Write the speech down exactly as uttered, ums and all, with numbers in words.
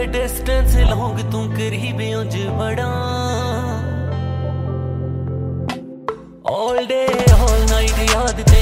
distance long तू करीब उंज बड़ा ऑल डे ऑल नाइट याद